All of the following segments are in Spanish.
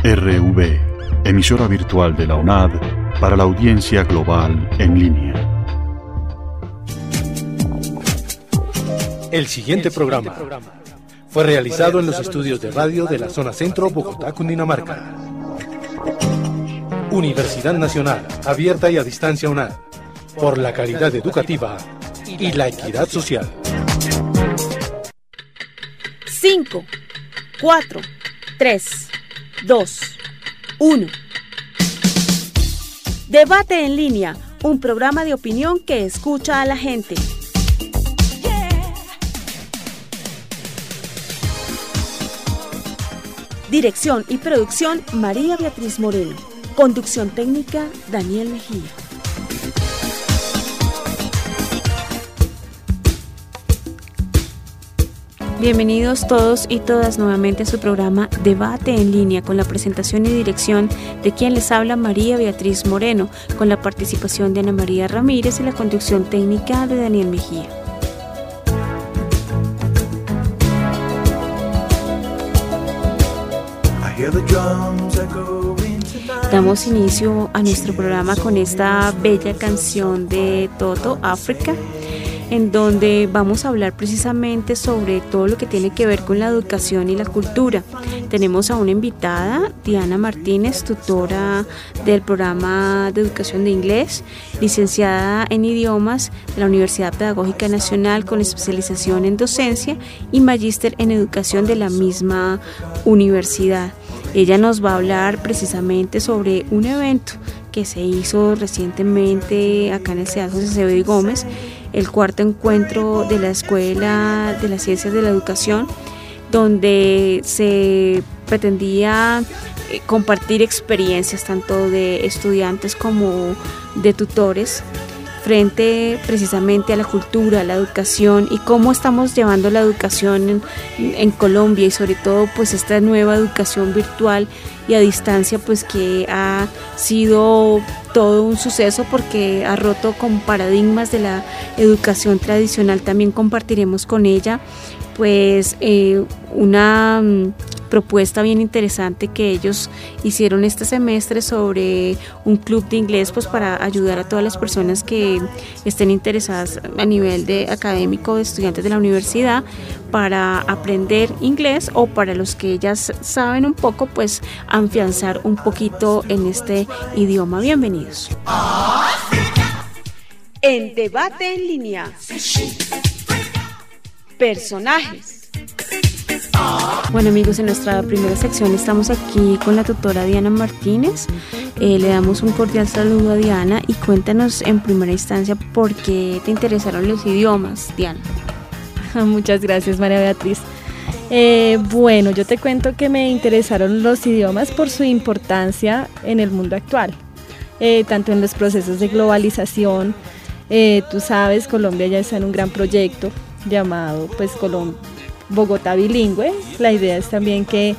RV, emisora virtual de la UNAD para la audiencia global en línea. El siguiente programa fue realizado en los estudios de radio de la zona centro, Bogotá, Cundinamarca. Universidad Nacional, abierta y a distancia UNAD, por la calidad educativa y la equidad social. 5, 4, 3, 2, 1. Debate en línea, un programa de opinión que escucha a la gente. Dirección y producción, María Beatriz Moreno. Conducción técnica, Daniel Mejía. Bienvenidos todos y todas nuevamente a su programa Debate en línea, con la presentación y dirección de quien les habla, María Beatriz Moreno, con la participación de Ana María Ramírez y la conducción técnica de Daniel Mejía. Damos inicio a nuestro programa con esta bella canción de Toto, África, en donde vamos a hablar precisamente sobre todo lo que tiene que ver con la educación y la cultura. Tenemos a una invitada, Diana Martínez, tutora del programa de educación de inglés, licenciada en idiomas de la Universidad Pedagógica Nacional con especialización en docencia y magíster en educación de la misma universidad. Ella nos va a hablar precisamente sobre un evento que se hizo recientemente acá en el CEAD José Acevedo Gómez, el cuarto encuentro de la Escuela de las Ciencias de la Educación, donde se pretendía compartir experiencias tanto de estudiantes como de tutores frente precisamente a la cultura, a la educación y cómo estamos llevando la educación en Colombia, y sobre todo pues esta nueva educación virtual y a distancia, pues que ha sido todo un suceso porque ha roto con paradigmas de la educación tradicional. También compartiremos con ella pues una propuesta bien interesante que ellos hicieron este semestre sobre un club de inglés, pues para ayudar a todas las personas que estén interesadas a nivel de académico, de estudiantes de la universidad, para aprender inglés, o para los que ya saben un poco, pues afianzar un poquito en este idioma. Bienvenidos. En Debate en Línea. Personajes. Bueno, amigos, en nuestra primera sección estamos aquí con la tutora Diana Martínez. Le damos un cordial saludo a Diana y cuéntanos en primera instancia por qué te interesaron los idiomas, Diana. Muchas gracias, María Beatriz. Bueno, yo te cuento que me interesaron los idiomas por su importancia en el mundo actual, tanto en los procesos de globalización. Tú sabes, Colombia ya está en un gran proyecto llamado pues Bogotá bilingüe. La idea es también que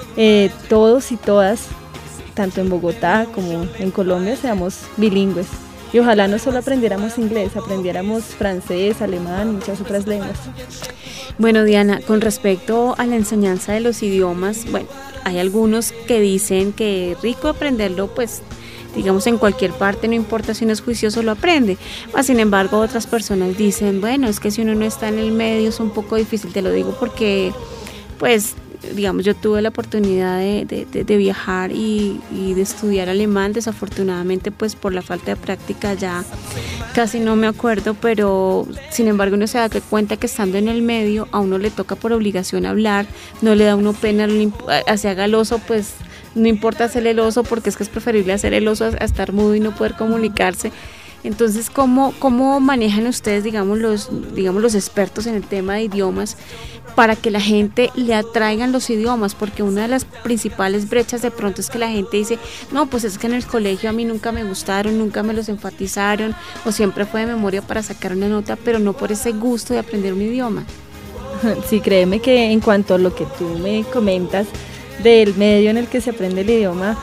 todos y todas, tanto en Bogotá como en Colombia, seamos bilingües. Y ojalá no solo aprendiéramos inglés, aprendiéramos francés, alemán, muchas otras lenguas. Bueno, Diana, con respecto a la enseñanza de los idiomas, bueno, hay algunos que dicen que es rico aprenderlo, pues digamos en cualquier parte, no importa si uno es juicioso, lo aprende. Sin embargo, otras personas dicen, bueno, es que si uno no está en el medio es un poco difícil. Te lo digo porque, pues, digamos, yo tuve la oportunidad de viajar y de estudiar alemán. Desafortunadamente, pues por la falta de práctica ya casi no me acuerdo, pero sin embargo uno se da cuenta que estando en el medio a uno le toca por obligación hablar, no le da uno pena, se haga el oso, pues no importa hacer el oso, porque es que es preferible hacer el oso a estar mudo y no poder comunicarse. Entonces, ¿cómo manejan ustedes, digamos los expertos en el tema de idiomas, para que la gente le atraigan los idiomas? Porque una de las principales brechas de pronto es que la gente dice, no, pues es que en el colegio a mí nunca me gustaron, nunca me los enfatizaron, o siempre fue de memoria para sacar una nota, pero no por ese gusto de aprender un idioma. Sí, créeme que en cuanto a lo que tú me comentas del medio en el que se aprende el idioma,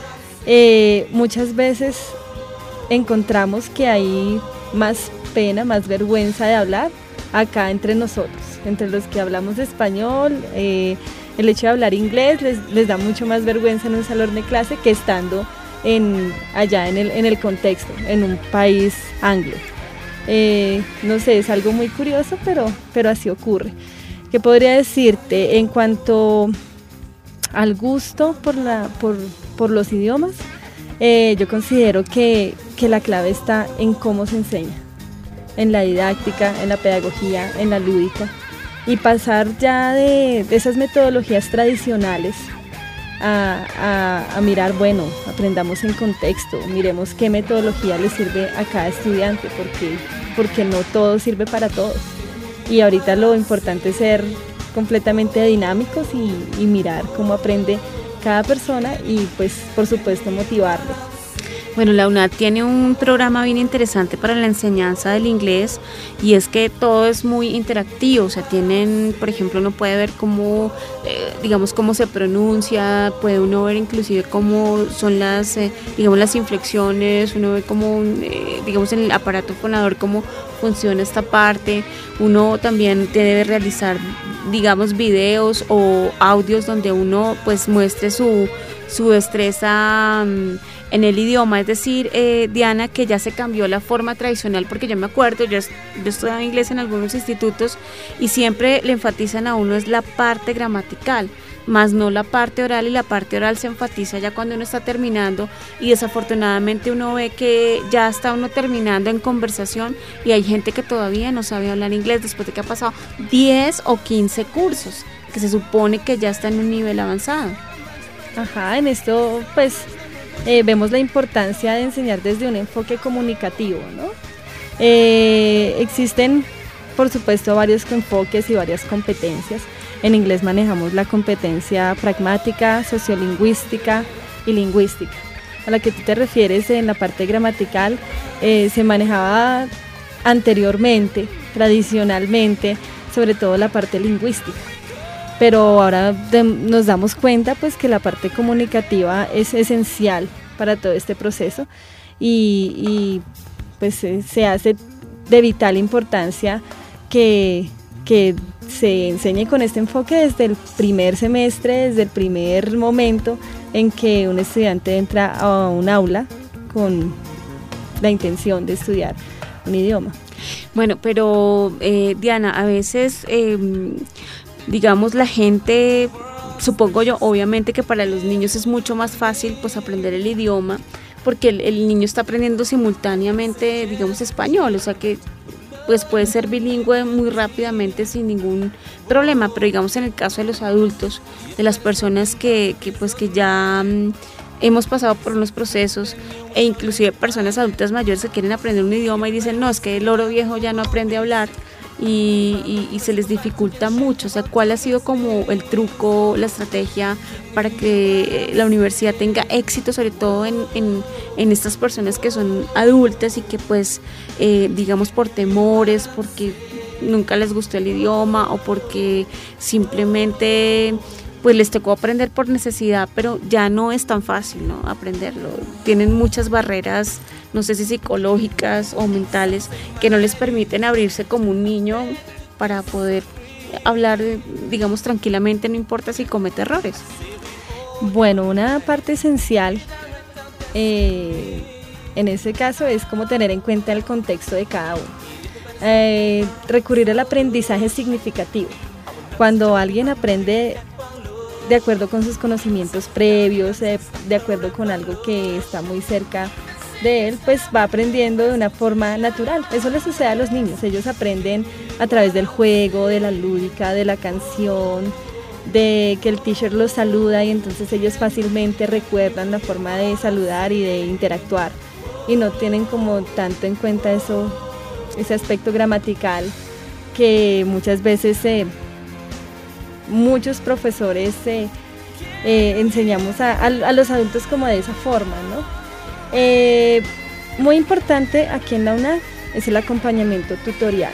muchas veces encontramos que hay más pena, más vergüenza de hablar acá entre nosotros, entre los que hablamos español, el el hecho de hablar inglés les da mucho más vergüenza en un salón de clase que estando allá en el contexto, en un país anglo. No sé, es algo muy curioso, pero así ocurre. ¿Qué podría decirte en cuanto al gusto por los idiomas? Yo considero que la clave está en cómo se enseña, en la didáctica, en la pedagogía, en la lúdica, y pasar ya de esas metodologías tradicionales a mirar, bueno, aprendamos en contexto, miremos qué metodología le sirve a cada estudiante, porque no todo sirve para todos. Y ahorita lo importante es ser completamente dinámicos y mirar cómo aprende cada persona y pues por supuesto motivarlo. Bueno, la UNAD tiene un programa bien interesante para la enseñanza del inglés y es que todo es muy interactivo, o sea, tienen, por ejemplo, uno puede ver cómo, digamos, cómo se pronuncia, puede uno ver inclusive cómo son las inflexiones, uno ve cómo, digamos, en el aparato fonador, cómo funciona esta parte, uno también debe realizar, digamos, videos o audios donde uno pues muestre su destreza en el idioma, es decir, Diana, que ya se cambió la forma tradicional, porque yo me acuerdo, yo estudiaba inglés en algunos institutos y siempre le enfatizan a uno es la parte gramatical, más no la parte oral, y la parte oral se enfatiza ya cuando uno está terminando y desafortunadamente uno ve que ya está uno terminando en conversación y hay gente que todavía no sabe hablar inglés después de que ha pasado 10 o 15 cursos, que se supone que ya está en un nivel avanzado. Ajá, en esto pues vemos la importancia de enseñar desde un enfoque comunicativo, ¿no? Existen, por supuesto, varios enfoques y varias competencias. En inglés manejamos la competencia pragmática, sociolingüística y lingüística. A la que tú te refieres en la parte gramatical, se manejaba anteriormente, tradicionalmente, sobre todo la parte lingüística. Pero ahora nos damos cuenta pues que la parte comunicativa es esencial para todo este proceso y pues se hace de vital importancia que se enseñe con este enfoque desde el primer semestre, desde el primer momento en que un estudiante entra a un aula con la intención de estudiar un idioma. Bueno, pero Diana, a veces digamos la gente, supongo yo, obviamente que para los niños es mucho más fácil pues aprender el idioma porque el niño está aprendiendo simultáneamente, digamos, español, o sea que pues puede ser bilingüe muy rápidamente sin ningún problema, pero digamos en el caso de los adultos, de las personas que ya hemos pasado por unos procesos e inclusive personas adultas mayores que quieren aprender un idioma y dicen, no, es que el loro viejo ya no aprende a hablar, y se les dificulta mucho. O sea, ¿cuál ha sido como el truco, la estrategia para que la universidad tenga éxito, sobre todo en estas personas que son adultas y que pues digamos por temores, porque nunca les gustó el idioma o porque simplemente pues les tocó aprender por necesidad, pero ya no es tan fácil, ¿no?, aprenderlo? Tienen muchas barreras, no sé si psicológicas o mentales, que no les permiten abrirse como un niño para poder hablar, digamos, tranquilamente, no importa si comete errores. Bueno, una parte esencial en ese caso es como tener en cuenta el contexto de cada uno. Recurrir al aprendizaje significativo. Cuando alguien aprende de acuerdo con sus conocimientos previos, de acuerdo con algo que está muy cerca de él, pues va aprendiendo de una forma natural. Eso le sucede a los niños, ellos aprenden a través del juego, de la lúdica, de la canción, de que el teacher los saluda y entonces ellos fácilmente recuerdan la forma de saludar y de interactuar y no tienen como tanto en cuenta ese aspecto gramatical que muchas veces muchos profesores enseñamos a los adultos como de esa forma, ¿no? Muy importante aquí en la UNAD es el acompañamiento tutorial.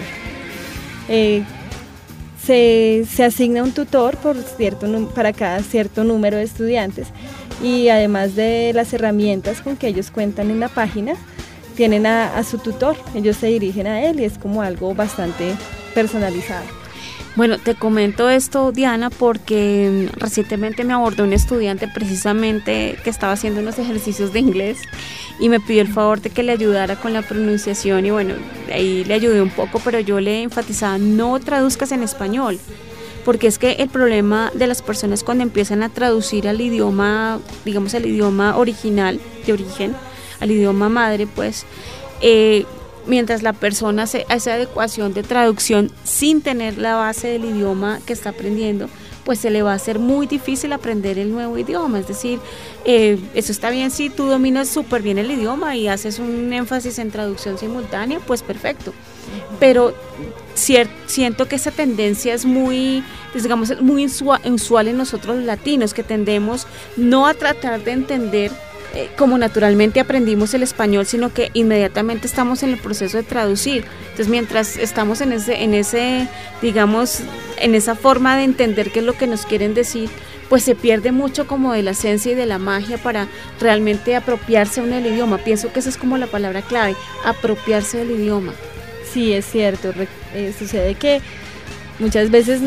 Se asigna un tutor para cada cierto número de estudiantes y además de las herramientas con que ellos cuentan en la página, tienen a su tutor, ellos se dirigen a él y es como algo bastante personalizado. Bueno, te comento esto, Diana, porque recientemente me abordó un estudiante precisamente que estaba haciendo unos ejercicios de inglés y me pidió el favor de que le ayudara con la pronunciación y bueno, ahí le ayudé un poco, pero yo le enfatizaba, no traduzcas en español, porque es que el problema de las personas cuando empiezan a traducir al idioma, digamos al idioma original, de origen, al idioma madre, pues, mientras la persona hace esa adecuación de traducción sin tener la base del idioma que está aprendiendo, pues se le va a hacer muy difícil aprender el nuevo idioma. Es decir, eso está bien si tú dominas súper bien el idioma y haces un énfasis en traducción simultánea, pues perfecto. Pero siento que esa tendencia es muy, digamos, muy usual en nosotros los latinos, que tendemos no a tratar de entender como naturalmente aprendimos el español, sino que inmediatamente estamos en el proceso de traducir. Entonces, mientras estamos en ese, digamos, en esa forma de entender qué es lo que nos quieren decir, pues se pierde mucho como de la esencia y de la magia para realmente apropiarse uno del idioma. Pienso que esa es como la palabra clave, apropiarse del idioma. Sí, es cierto. Sucede que muchas veces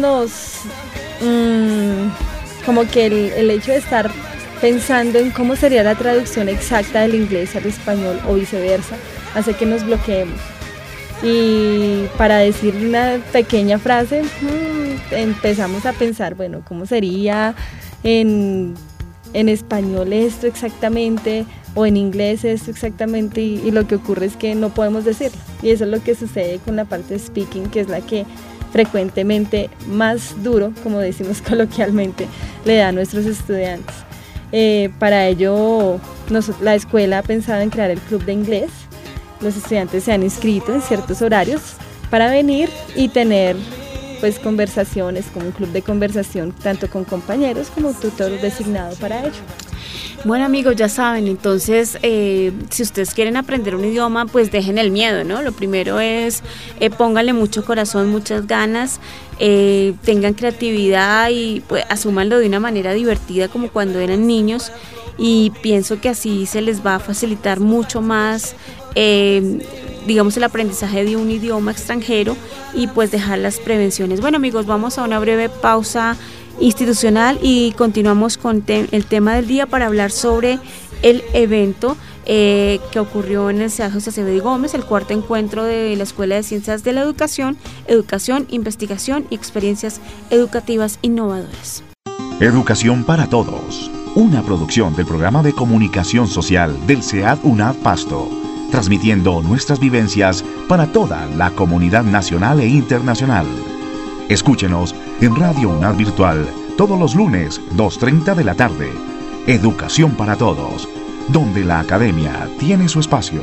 como que el hecho de estar pensando en cómo sería la traducción exacta del inglés al español o viceversa, hace que nos bloqueemos. Y para decir una pequeña frase, empezamos a pensar, bueno, ¿cómo sería en español esto exactamente? O en inglés esto exactamente, y lo que ocurre es que no podemos decirlo. Y eso es lo que sucede con la parte de speaking, que es la que frecuentemente más duro, como decimos coloquialmente, le da a nuestros estudiantes. Para ello, la escuela ha pensado en crear el club de inglés. Los estudiantes se han inscrito en ciertos horarios para venir y tener pues conversaciones, como un club de conversación, tanto con compañeros como tutor designado para ello. Bueno, amigos, ya saben, entonces si ustedes quieren aprender un idioma, pues dejen el miedo, ¿no? Lo primero es pónganle mucho corazón, muchas ganas, tengan creatividad y pues asúmanlo de una manera divertida como cuando eran niños, y pienso que así se les va a facilitar mucho más digamos el aprendizaje de un idioma extranjero y pues dejar las prevenciones. Bueno, amigos, vamos a una breve pausa institucional y continuamos con el tema del día para hablar sobre el evento que ocurrió en el CEA José Acevedo y Gómez, el cuarto encuentro de la Escuela de Ciencias de la Educación, Investigación y Experiencias Educativas Innovadoras. Educación para Todos, una producción del Programa de Comunicación Social del CEAD UNAD Pasto, transmitiendo nuestras vivencias para toda la comunidad nacional e internacional. Escúchenos en Radio UNAD Virtual todos los lunes, 2:30 de la tarde. Educación para Todos, donde la academia tiene su espacio.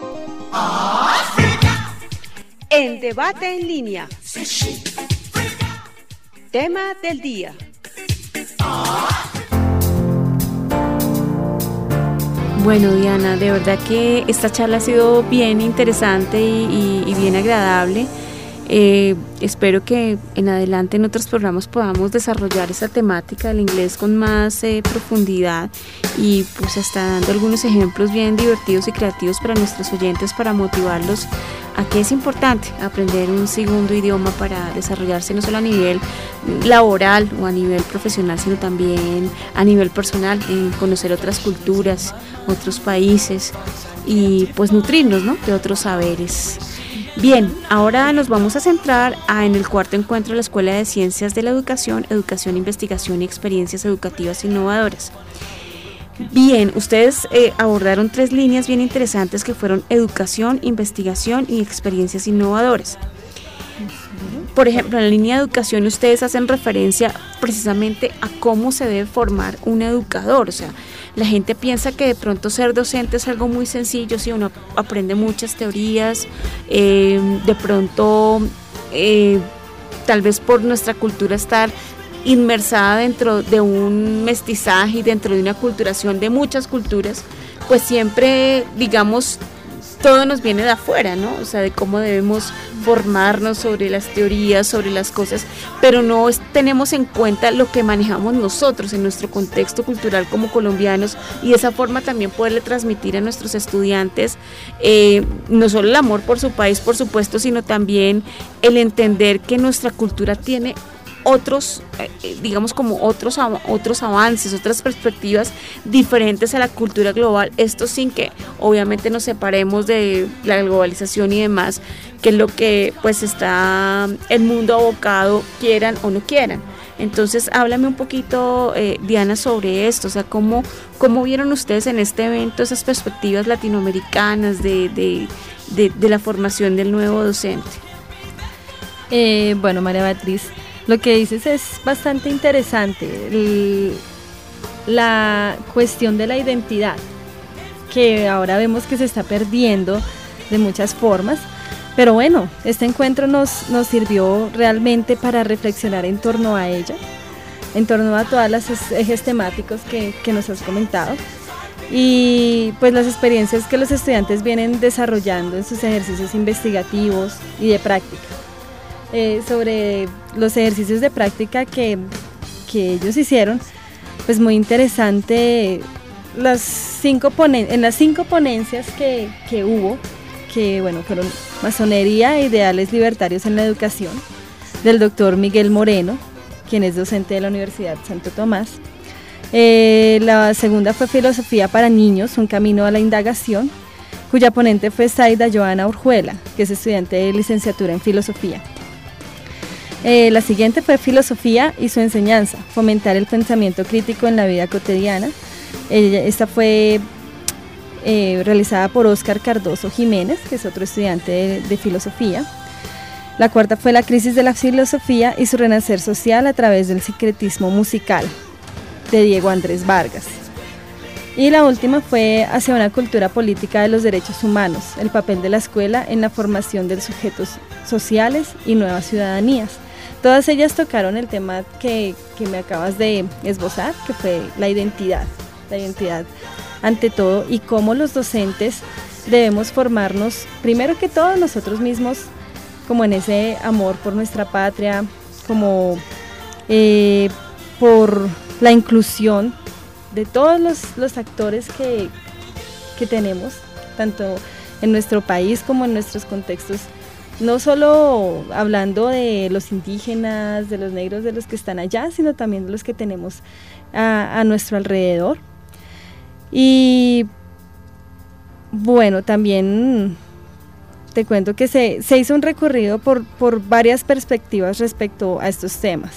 En debate en línea. Tema del día. Bueno, Diana, de verdad que esta charla ha sido bien interesante y bien agradable. Espero que en adelante en otros programas podamos desarrollar esa temática del inglés con más profundidad y pues hasta dando algunos ejemplos bien divertidos y creativos para nuestros oyentes, para motivarlos a que es importante aprender un segundo idioma para desarrollarse no solo a nivel laboral o a nivel profesional, sino también a nivel personal, en conocer otras culturas, otros países y pues nutrirnos, ¿no?, de otros saberes. Bien, ahora nos vamos a centrar en el cuarto encuentro de la Escuela de Ciencias de la Educación, Investigación y Experiencias Educativas Innovadoras. Bien, ustedes abordaron 3 líneas bien interesantes que fueron educación, investigación y experiencias innovadoras. Por ejemplo, en la línea de educación ustedes hacen referencia precisamente a cómo se debe formar un educador. O sea, la gente piensa que de pronto ser docente es algo muy sencillo, si uno aprende muchas teorías, de pronto tal vez por nuestra cultura estar inmersada dentro de un mestizaje y dentro de una culturación de muchas culturas, pues siempre, digamos, todo nos viene de afuera, ¿no? O sea, de cómo debemos formarnos sobre las teorías, sobre las cosas, pero no tenemos en cuenta lo que manejamos nosotros en nuestro contexto cultural como colombianos, y de esa forma también poderle transmitir a nuestros estudiantes no solo el amor por su país, por supuesto, sino también el entender que nuestra cultura tiene otros, digamos como otros avances, otras perspectivas diferentes a la cultura global, esto sin que obviamente nos separemos de la globalización y demás, que es lo que pues está el mundo abocado, quieran o no quieran. Entonces háblame un poquito, Diana, sobre esto, o sea, ¿cómo vieron ustedes en este evento esas perspectivas latinoamericanas de la formación del nuevo docente? Bueno, María Beatriz, lo que dices es bastante interesante, la cuestión de la identidad, que ahora vemos que se está perdiendo de muchas formas, pero bueno, este encuentro nos sirvió realmente para reflexionar en torno a ella, en torno a todos los ejes temáticos que nos has comentado, y pues las experiencias que los estudiantes vienen desarrollando en sus ejercicios investigativos y de práctica. Sobre los ejercicios de práctica que ellos hicieron, pues muy interesante en las 5 ponencias que hubo, que bueno, fueron Masonería e Ideales Libertarios en la Educación, del doctor Miguel Moreno, quien es docente de la Universidad Santo Tomás. La segunda fue Filosofía para Niños, un camino a la indagación, cuya ponente fue Zaida Joana Urjuela, que es estudiante de licenciatura en Filosofía. La siguiente fue Filosofía y su enseñanza, fomentar el pensamiento crítico en la vida cotidiana. Esta fue realizada por Óscar Cardoso Jiménez, que es otro estudiante de Filosofía. La cuarta fue La crisis de la filosofía y su renacer social a través del sincretismo musical, de Diego Andrés Vargas. Y la última fue Hacia una cultura política de los derechos humanos, el papel de la escuela en la formación de sujetos sociales y nuevas ciudadanías. Todas ellas tocaron el tema que me acabas de esbozar, que fue la identidad ante todo, y cómo los docentes debemos formarnos, primero que todo nosotros mismos, como en ese amor por nuestra patria, como por la inclusión de todos los actores que tenemos, tanto en nuestro país como en nuestros contextos, no solo hablando de los indígenas, de los negros, de los que están allá, sino también de los que tenemos a nuestro alrededor. Y bueno, también te cuento que se hizo un recorrido por varias perspectivas respecto a estos temas.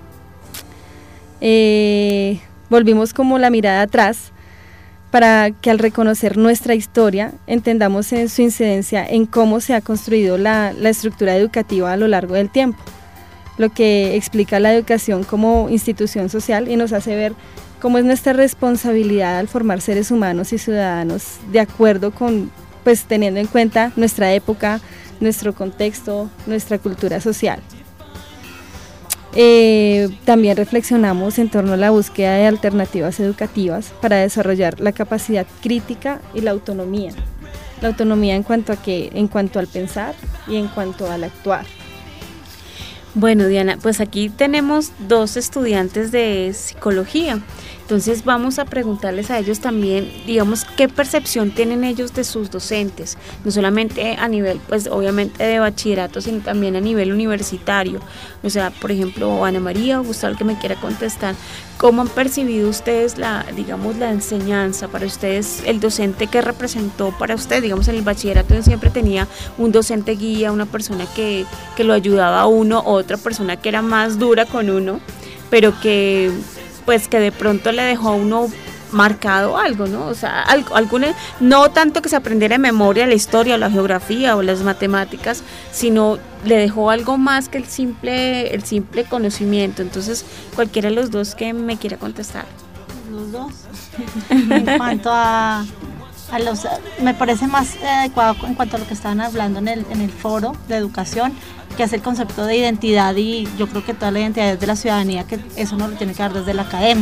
Volvimos como la mirada atrás para que al reconocer nuestra historia entendamos en su incidencia en cómo se ha construido la estructura educativa a lo largo del tiempo, lo que explica la educación como institución social y nos hace ver cómo es nuestra responsabilidad al formar seres humanos y ciudadanos de acuerdo con, pues teniendo en cuenta nuestra época, nuestro contexto, nuestra cultura social. También reflexionamos en torno a la búsqueda de alternativas educativas para desarrollar la capacidad crítica y la autonomía. La autonomía en cuanto al pensar y en cuanto al actuar. Bueno, Diana, pues aquí tenemos 2 estudiantes de psicología, entonces vamos a preguntarles a ellos también, digamos, qué percepción tienen ellos de sus docentes, no solamente a nivel, pues obviamente de bachillerato, sino también a nivel universitario. O sea, por ejemplo, Ana María o Gustavo, que me quiera contestar, ¿cómo han percibido ustedes la enseñanza? Para ustedes, el docente que representó para ustedes, digamos, en el bachillerato siempre tenía un docente guía, una persona que lo ayudaba a uno, o otra persona que era más dura con uno, pero que pues que de pronto le dejó a uno marcado algo, ¿no? O sea, no tanto que se aprendiera de memoria la historia o la geografía o las matemáticas, sino le dejó algo más que el simple conocimiento. Entonces, cualquiera de los 2 que me quiera contestar. Los 2. En cuanto a los, me parece más adecuado en cuanto a lo que estaban hablando en el foro de educación, que es el concepto de identidad, y yo creo que toda la identidad de la ciudadanía, que eso no lo tiene que dar desde la academia,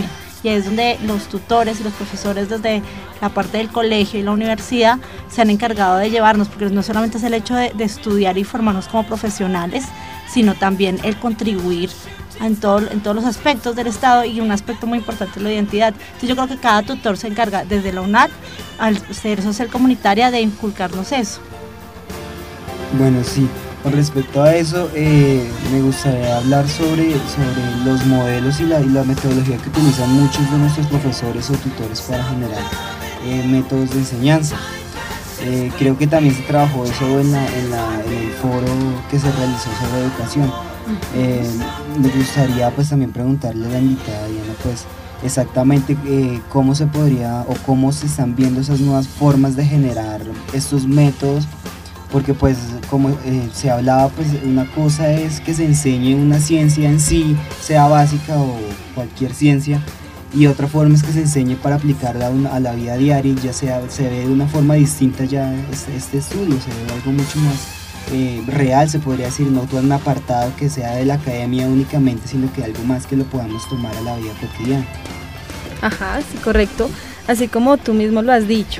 y es donde los tutores y los profesores desde la parte del colegio y la universidad se han encargado de llevarnos, porque no solamente es el hecho de estudiar y formarnos como profesionales, sino también el contribuir en todos los aspectos del Estado, y un aspecto muy importante es la identidad. Entonces yo creo que cada tutor se encarga desde la UNAD, al ser social comunitaria, de inculcarnos eso. Bueno, sí, con respecto a eso, me gustaría hablar sobre los modelos y la metodología que utilizan muchos de nuestros profesores o tutores para generar métodos de enseñanza. Creo que también se trabajó eso en el foro que se realizó sobre educación. Me gustaría pues también preguntarle a la invitada Diana pues exactamente cómo se podría o cómo se están viendo esas nuevas formas de generar estos métodos, porque pues como se hablaba, pues una cosa es que se enseñe una ciencia en sí, sea básica o cualquier ciencia, y otra forma es que se enseñe para aplicarla a la vida diaria, y ya se ve de una forma distinta ya este estudio, se ve algo mucho más real, se podría decir, no todo un apartado que sea de la academia únicamente, sino que algo más que lo podamos tomar a la vida cotidiana. Ajá, sí, correcto, así como tú mismo lo has dicho.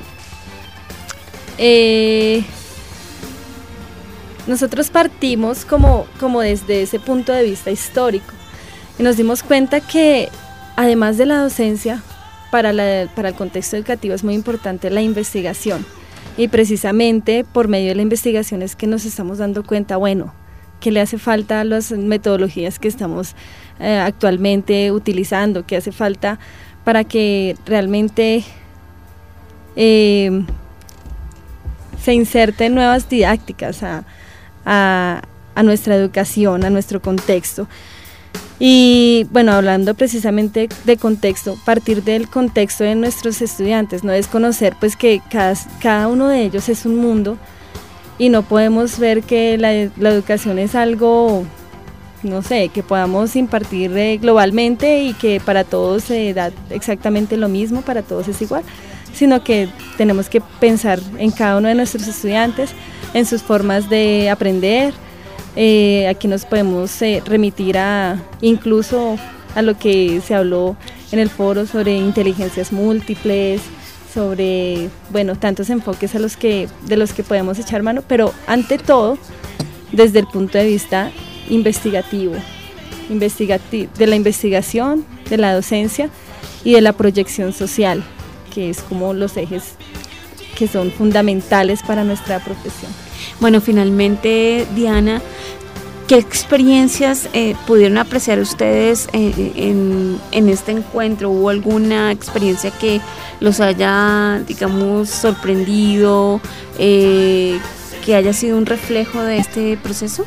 Nosotros partimos como desde ese punto de vista histórico y nos dimos cuenta que además de la docencia, para el contexto educativo es muy importante la investigación, y precisamente por medio de la investigación es que nos estamos dando cuenta, bueno, que le hace falta a las metodologías que estamos actualmente utilizando, que hace falta para que realmente se inserten nuevas didácticas a nuestra educación, a nuestro contexto. Y bueno, hablando precisamente de contexto, partir del contexto de nuestros estudiantes, no desconocer pues que cada uno de ellos es un mundo, y no podemos ver que la educación es algo, no sé, que podamos impartir globalmente y que para todos se da exactamente lo mismo, para todos es igual, sino que tenemos que pensar en cada uno de nuestros estudiantes, en sus formas de aprender. Aquí nos podemos remitir incluso a lo que se habló en el foro sobre inteligencias múltiples, sobre, bueno, tantos enfoques de los que podemos echar mano, pero ante todo desde el punto de vista investigativo, de la investigación, de la docencia y de la proyección social, que es como los ejes que son fundamentales para nuestra profesión. Bueno, finalmente, Diana, ¿qué experiencias pudieron apreciar ustedes en este encuentro? ¿Hubo alguna experiencia que los haya, digamos, sorprendido, que haya sido un reflejo de este proceso?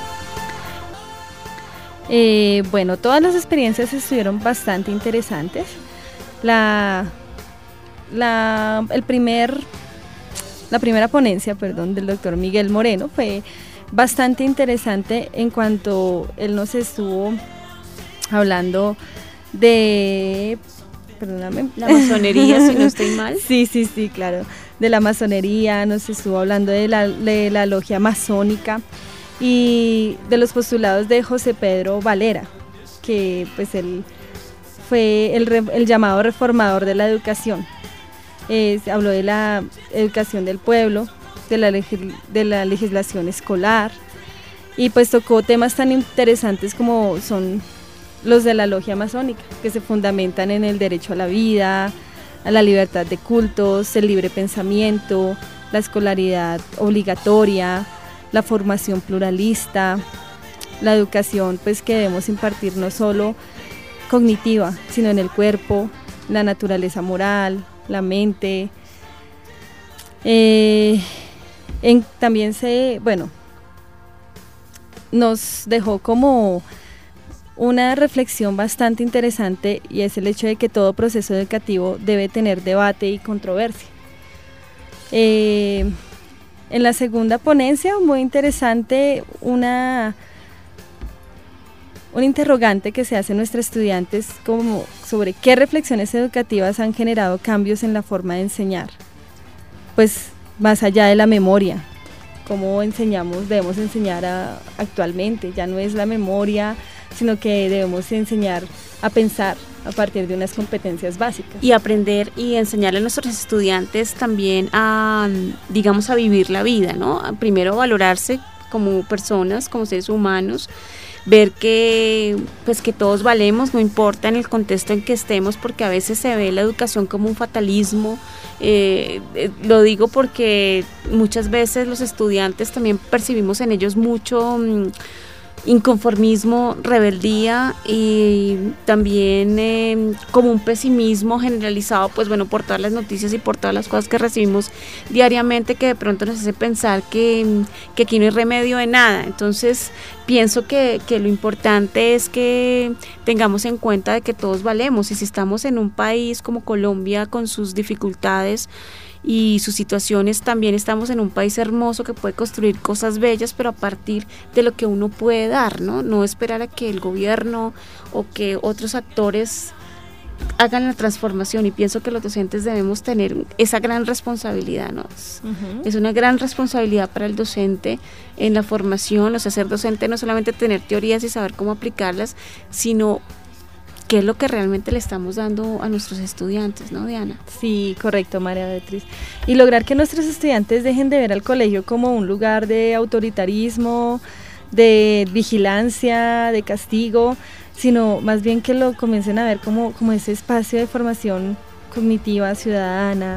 Bueno, todas las experiencias estuvieron bastante interesantes. La primera ponencia, del doctor Miguel Moreno fue bastante interesante en cuanto él nos estuvo hablando de, perdóname, la masonería, si no estoy mal. Sí, claro, de la masonería, nos estuvo hablando de la logia masónica y de los postulados de José Pedro Valera, que pues él fue el llamado reformador de la educación. Habló de la educación del pueblo, de la legislación escolar, y pues tocó temas tan interesantes como son los de la logia masónica, que se fundamentan en el derecho a la vida, a la libertad de cultos, el libre pensamiento, la escolaridad obligatoria, la formación pluralista, la educación pues que debemos impartir no solo cognitiva, sino en el cuerpo, la naturaleza moral, la mente. También nos dejó como una reflexión bastante interesante, y es el hecho de que todo proceso educativo debe tener debate y controversia. En la segunda ponencia, muy interesante, un interrogante que se hace a nuestros estudiantes como sobre qué reflexiones educativas han generado cambios en la forma de enseñar, pues más allá de la memoria, cómo debemos enseñar actualmente, ya no es la memoria, sino que debemos enseñar a pensar, a partir de unas competencias básicas. Y aprender y enseñarle a nuestros estudiantes también a, digamos, a vivir la vida, ¿no? Primero a valorarse como personas, como seres humanos, ver que pues que todos valemos, no importa en el contexto en que estemos, porque a veces se ve la educación como un fatalismo. Lo digo porque muchas veces los estudiantes también percibimos en ellos mucho inconformismo, rebeldía y también como un pesimismo generalizado, pues bueno, por todas las noticias y por todas las cosas que recibimos diariamente, que de pronto nos hace pensar que aquí no hay remedio de nada. Entonces pienso que lo importante es que tengamos en cuenta de que todos valemos, y si estamos en un país como Colombia con sus dificultades y sus situaciones, también estamos en un país hermoso que puede construir cosas bellas, pero a partir de lo que uno puede dar, no esperar a que el gobierno o que otros actores hagan la transformación. Y pienso que los docentes debemos tener esa gran responsabilidad, ¿no? Es una gran responsabilidad para el docente en la formación. O sea, ser docente no solamente tener teorías y saber cómo aplicarlas, sino qué es lo que realmente le estamos dando a nuestros estudiantes, ¿no, Diana? Sí, correcto, María Beatriz. Y lograr que nuestros estudiantes dejen de ver al colegio como un lugar de autoritarismo, de vigilancia, de castigo, sino más bien que lo comiencen a ver como ese espacio de formación cognitiva, ciudadana,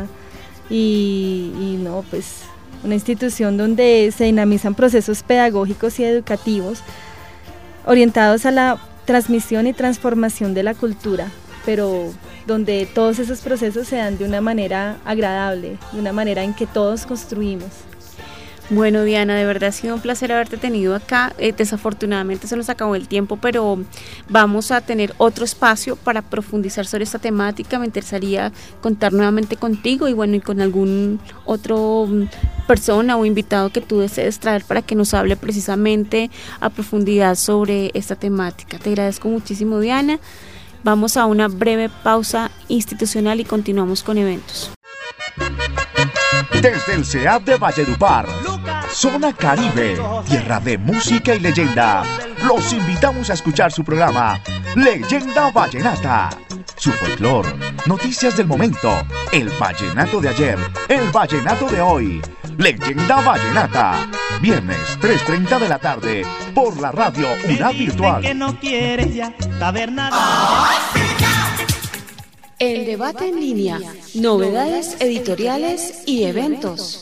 y no, pues una institución donde se dinamizan procesos pedagógicos y educativos orientados a la transmisión y transformación de la cultura, pero donde todos esos procesos se dan de una manera agradable, de una manera en que todos construimos. Bueno, Diana, de verdad ha sido un placer haberte tenido acá. Desafortunadamente se nos acabó el tiempo, pero vamos a tener otro espacio para profundizar sobre esta temática. Me interesaría contar nuevamente contigo y bueno, y con algún otro persona o invitado que tú desees traer para que nos hable precisamente a profundidad sobre esta temática. Te agradezco muchísimo, Diana. Vamos a una breve pausa institucional y continuamos con eventos. Desde el CEAD de Valledupar, Zona Caribe, tierra de música y leyenda, los invitamos a escuchar su programa Leyenda Vallenata. Su folclor, noticias del momento, el vallenato de ayer, el vallenato de hoy. Leyenda Vallenata, viernes 3:30 de la tarde, por la radio UNAD Virtual. Que no quieres ya saber nada. El debate en línea, novedades editoriales y eventos.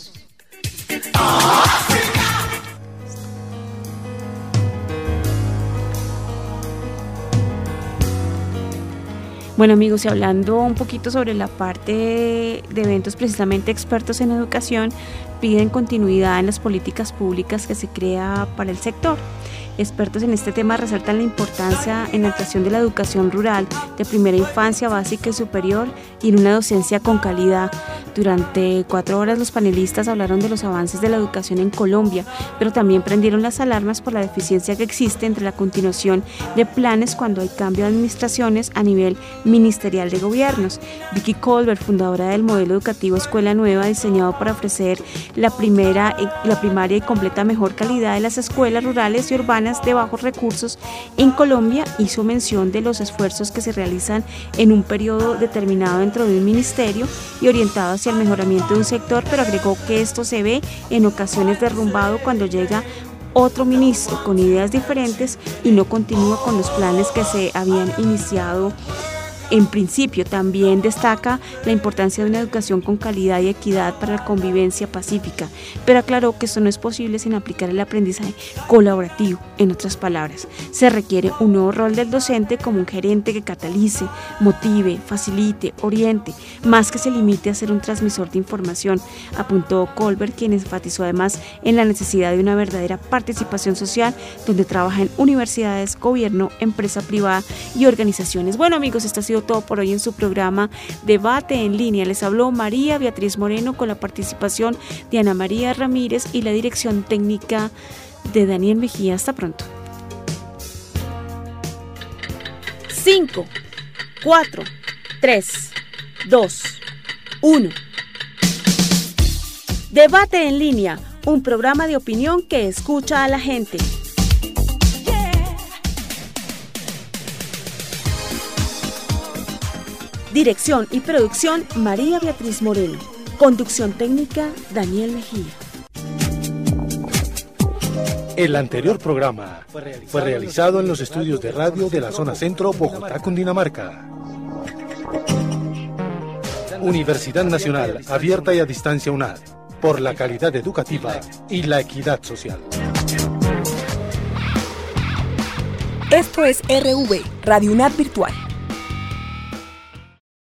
Bueno, amigos, y hablando un poquito sobre la parte de eventos, precisamente expertos en educación piden continuidad en las políticas públicas que se crea para el sector. Expertos en este tema resaltan la importancia en la actuación de la educación rural de primera infancia, básica y superior, y en una docencia con calidad. Durante 4 horas los panelistas hablaron de los avances de la educación en Colombia, pero también prendieron las alarmas por la deficiencia que existe entre la continuación de planes cuando hay cambio de administraciones a nivel ministerial de gobiernos. Vicky Colbert, fundadora del modelo educativo Escuela Nueva, diseñado para ofrecer la primaria y completa mejor calidad de las escuelas rurales y urbanas de bajos recursos en Colombia, hizo mención de los esfuerzos que se realizan en un periodo determinado dentro de un ministerio y orientado hacia el mejoramiento de un sector, pero agregó que esto se ve en ocasiones derrumbado cuando llega otro ministro con ideas diferentes y no continúa con los planes que se habían iniciado en principio. También destaca la importancia de una educación con calidad y equidad para la convivencia pacífica, pero aclaró que esto no es posible sin aplicar el aprendizaje colaborativo. En otras palabras, se requiere un nuevo rol del docente como un gerente que catalice, motive, facilite, oriente, más que se limite a ser un transmisor de información, apuntó Colbert, quien enfatizó además en la necesidad de una verdadera participación social donde trabajan universidades, gobierno, empresa privada y organizaciones. Bueno, amigos, esta ha sido todo por hoy en su programa Debate en Línea. Les habló María Beatriz Moreno con la participación de Ana María Ramírez y la dirección técnica de Daniel Mejía. Hasta pronto. 5, 4, 3, 2, 1. Debate en Línea, un programa de opinión que escucha a la gente. Dirección y producción, María Beatriz Moreno. Conducción técnica, Daniel Mejía. El anterior programa fue realizado en los estudios de radio de la zona centro, Bogotá, Cundinamarca. Universidad Nacional, abierta y a distancia UNAD, por la calidad educativa y la equidad social. Esto es RV, Radio UNAD Virtual.